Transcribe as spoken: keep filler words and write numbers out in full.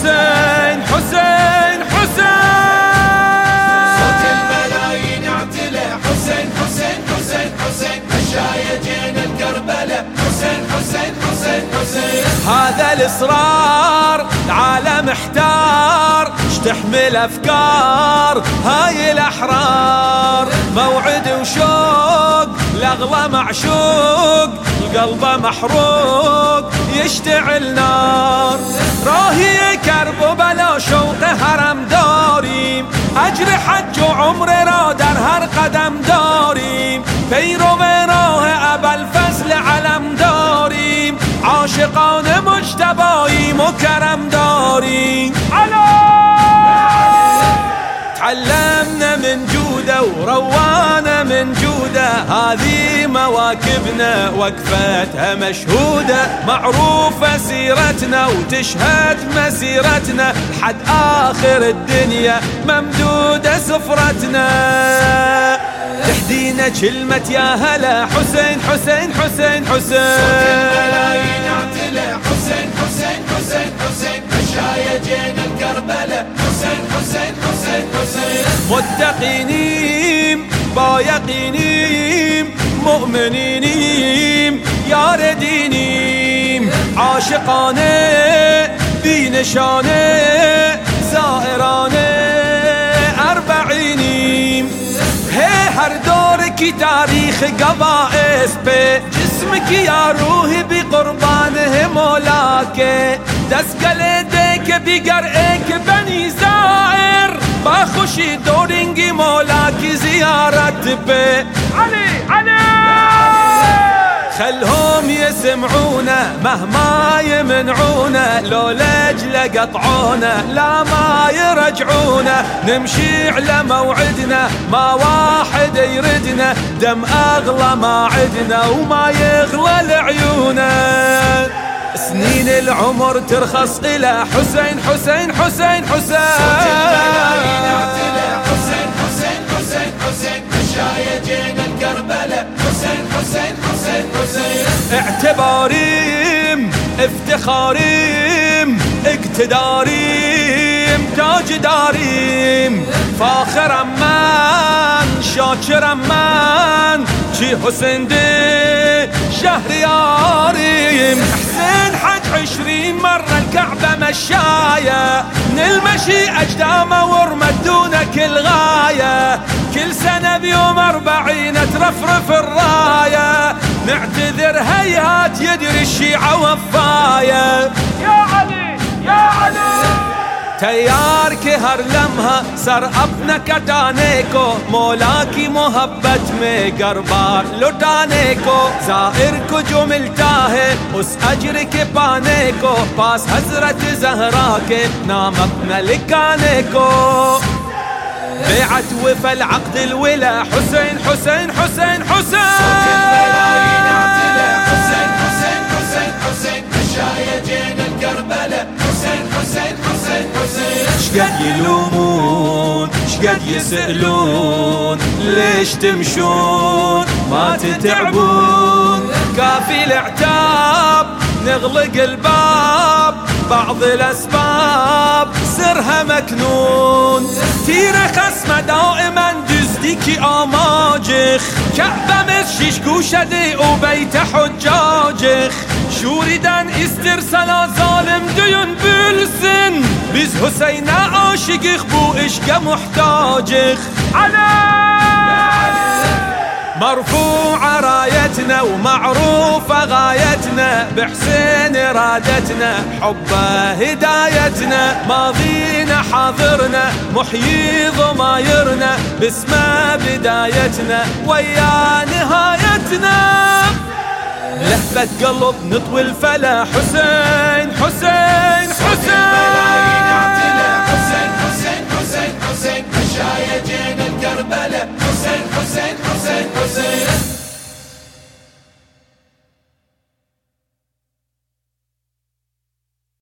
حسين حسين حسين. صوت الملايين اعتلى حسين حسين حسين حسين مشايجين الكربلة حسين حسين حسين حسين. هذا الإصرار العالم احتار اشتحمل أفكار هاي الأحرار. موعد وشوق الأغلى معشوق القلب محروق يشتعل نار. راهي كرب بلا شوق هرم داريم أجر حج وعمر را در هر قدم داريم. پیرو راه ابا الفضل علم داریم عاشقان مجتباییم و کرم داریم. تعلمنا من جوده وروانا من جوده هذه مواكبنا وقفتها مشهودة. معروفة سيرتنا وتشهد مسيرتنا لحد آخر الدنيا ممدودة سفرتنا. تحدينا كلمة يا هلا حسين حسين حسين حسين. صوت الملايين اعتلى حسين حسين حسين حسين مشايجين الكربلة حسين حسين حسين حسين. متقينيم بايقينيم مؤمنينيم ياردينيم عاشقانه بنشانه زائرانه اربعينيم. هي هر دور کی تاریخ گواہ اس پہ جسم کی یا روح بھی قربان ہے مولا کے. دست گلے دے کے دیگر ایک بنی زائر باخوشی دوڑیں گی مولا کی زیارت پہ. علی علی خلهم يسمعونا مهما يمنعونا لو لاجل قطعونا لا ما يرجعونا. نمشي على موعدنا ما واحد يردنا دم أغلى ما عدنا وما يغلى لعيونا. سنين العمر ترخص إلى حسين حسين حسين حسين. صوت الملايين اعتلى حسين حسين حسين حسين مشايجين الكربلة حسين حسين حسين حسين. اعتباريم افتخاريم اقتداريم تاج داريم فاخر من شاكر من چی حسين دي شهرياريم. حسين حج عشرين مرة الكعبة مشاية من المشي أجدامه ورمت دون كل غاية. كل سنة بيوم أربعين ترفرف الراية نعتذر هيهات يدري الشيعة وفاية. يا علي يا علي تیار کے ہر لمحہ سر اپنا کٹانے کو مولا کی محبت میں گربار لٹانے کو. زائر کو جو ملتا ہے اس اجر کے پانے کو پاس حضرت زہرا کے نام اپنا لکھانے کو. بیعت وفا العقد الولا حسين حسين حسين حسين. صوت الملايين اعتلى حسين حسين حسين حسين مشايجين الكربلة حسين حسين حسين حسين. شقد يلومون شقد يسألون ليش تمشون ما تتعبون. كافي العتاب نغلق الباب بعض الأسباب سرها مكنون. تیر خصم دائما دزدی آماجخ كعبة مشيش گوشده و بیت حجاجخ. شوریدن استرسلا ظالم دیون بلسن biz Hüseyin'e aşıkık bu işke muhtaçık. مرفوعة رايتنا ومعروفة غايتنا بحسين إرادتنا حبه هدايتنا. ماضينا حاضرنا محيي ضمايرنا باسمه بدايتنا ويا نهايتنا. لهفة قلب نطوي الفلا حسين حسين حسين.